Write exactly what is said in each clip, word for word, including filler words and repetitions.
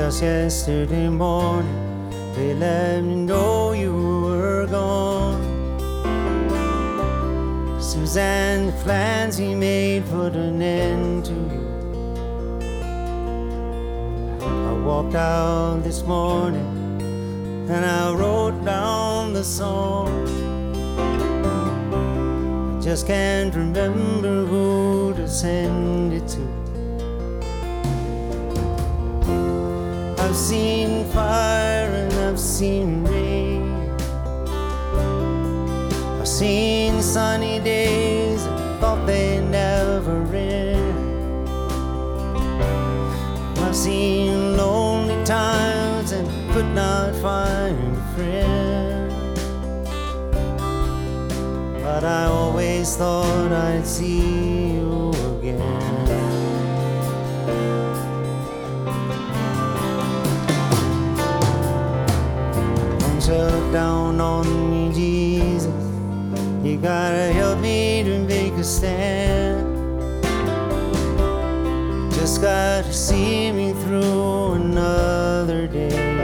just yesterday morning, they let me know you were gone. Suzanne, the plans we made put an end to you. I walked out this morning and I wrote down the song. I just can't remember who to send it to. I've seen fire and I've seen rain. I've seen sunny days I thought they never end. I've seen lonely times and could not find a friend. But I always thought I'd see you again. Don't you look down on me, Jesus. You gotta help me to make a stand. Just gotta see me through another day.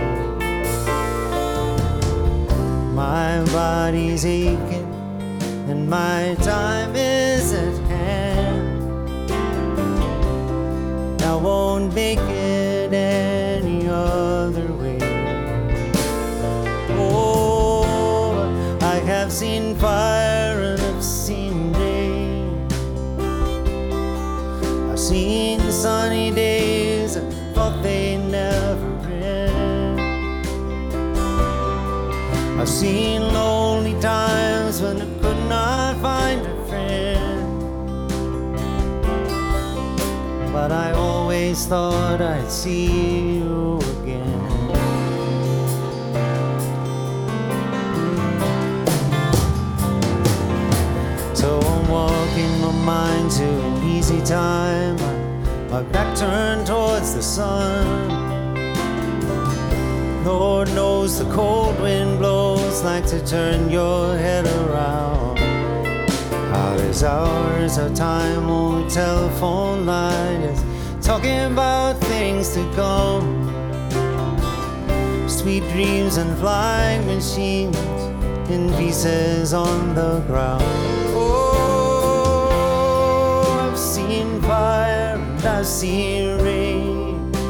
My body's aching and my time is at hand. I won't make it any other way. Oh, I have seen fire and I've seen rain. I've seen sunny days I thought they never end. I've seen lonely times when I could not find a friend. But I always thought I'd see you again. So I'm walking my mind to an easy time, my back turned towards the sun. Lord knows the cold wind blows like to turn your head around. How there's hours of time on the telephone line is talking about things to come. Sweet dreams and flying machines in pieces on the ground. Oh, I've seen fire and I've seen rain.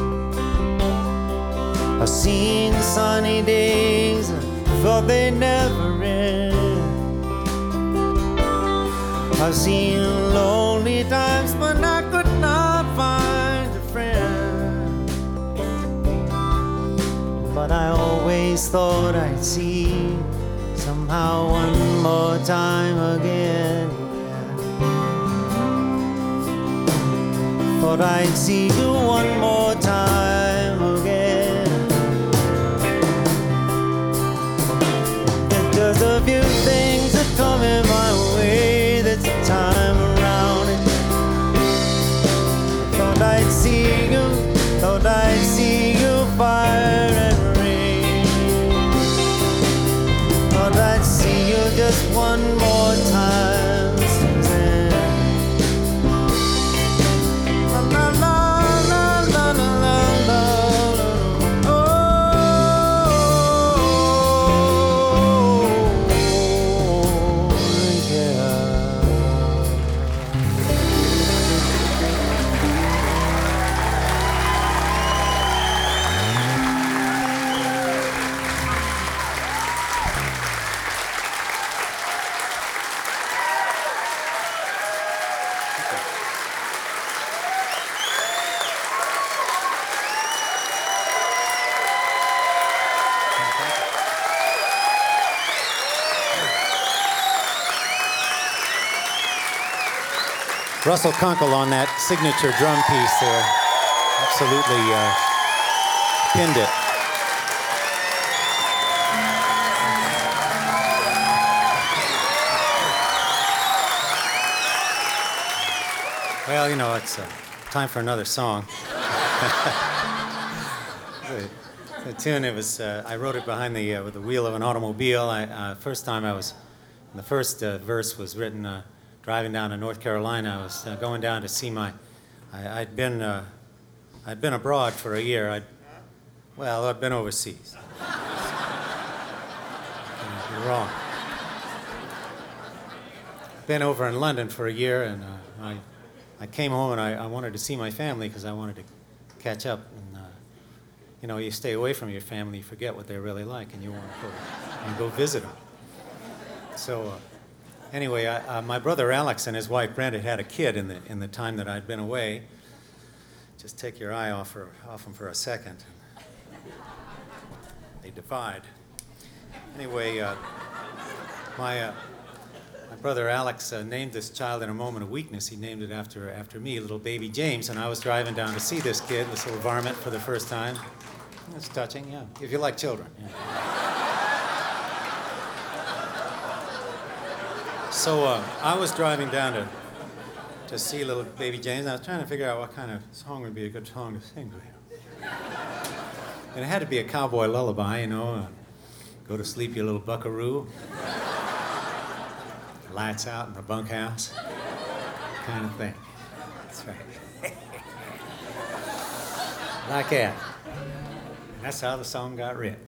I've seen sunny days I thought they'd never end. I've seen lonely times but I could not find a friend. But I always thought I'd see somehow one more time again. Thought I'd see you one more time again. There's just a few things that come in my way this time around. Thought I'd see you, thought I'd see you fire and rain. Thought I'd see you just one more time, Suzanne. La la la la la la la. Oh, yeah. Russell Kunkel on that signature drum piece there. Absolutely uh, pinned it. Well, you know, it's uh, time for another song. the, the tune, it was, uh, I wrote it behind the, uh, with the wheel of an automobile. I, uh, first time I was, the first uh, verse was written uh, driving down to North Carolina. I was uh, going down to see my, I, I'd been, uh, I'd been abroad for a year. I'd Well, I've been overseas. You're wrong. Been over in London for a year, and uh, I, I came home and I, I wanted to see my family because I wanted to catch up. And uh, you know, you stay away from your family, you forget what they're really like, and you want to go, you go visit them. So uh, anyway, I, uh, my brother Alex and his wife Brent had had a kid in the in the time that I'd been away. Just take your eye off her, off them for a second. They divide. Anyway, uh, my. Uh, My brother Alex uh, named this child in a moment of weakness. He named it after after me, little baby James, and I was driving down to see this kid, this little varmint, for the first time. That's touching, yeah, if you like children. Yeah. So uh, I was driving down to, to see little baby James, and I was trying to figure out what kind of song would be a good song to sing to him. And it had to be a cowboy lullaby, you know, uh, go to sleep, you little buckaroo. Lights out in the bunkhouse, kind of thing. That's right. Like that. And that's how the song got written.